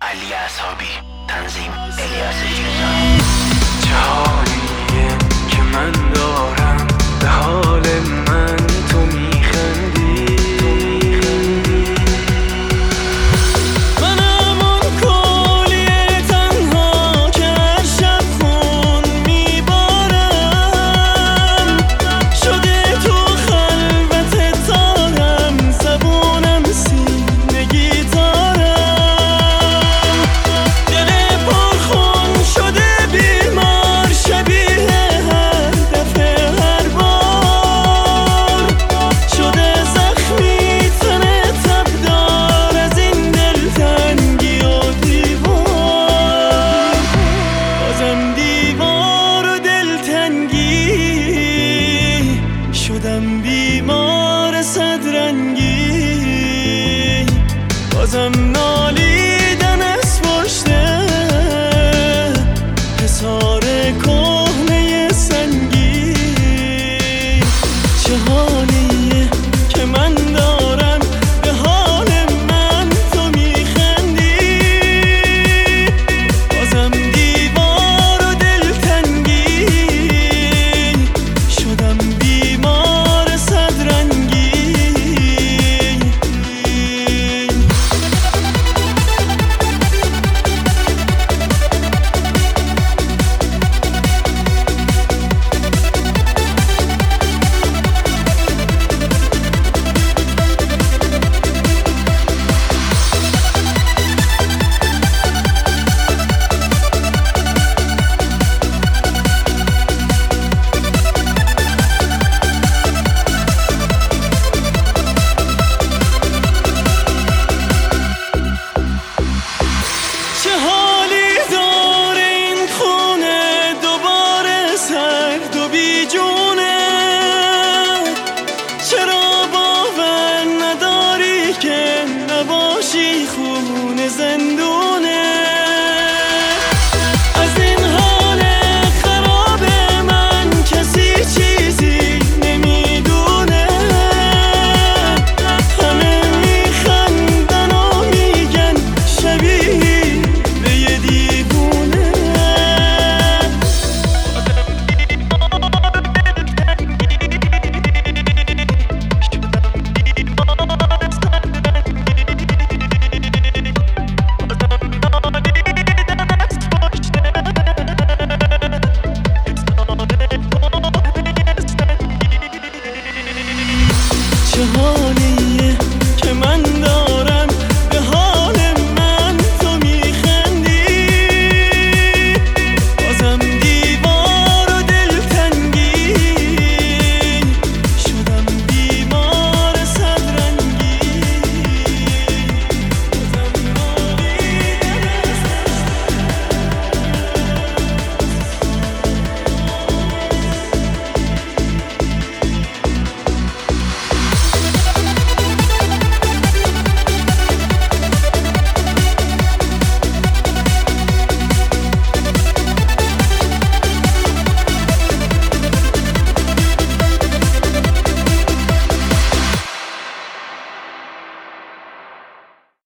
علی اصحابی، تنظیم الیاس جیزان. چه حالیه که من دارم، به حال من تو میخندی. منم اون کولیه تنها که هر شب خون میبارم، شده تو خلوت تارم، زبونم سینه گیتارم. دل پرخون شده بیمار، شبیه هر دفعه هر بار، شده زخمی تنه تبدار از این دلتنگی و دیوار. بازم دیوار و دلتنگی، شدم بیمار صدرنگی. بازم نالیدن از پشت حصار کهنه سنگی. چه حالیه که من دارم، به حال من تو میخندی. بازم دیوار و دلتنگی، شدم بیمار صدرنگی. چه حالی داره این خونه، دوباره سرد و بیجونه. چرا باور نداری که نباشی خونه زندون؟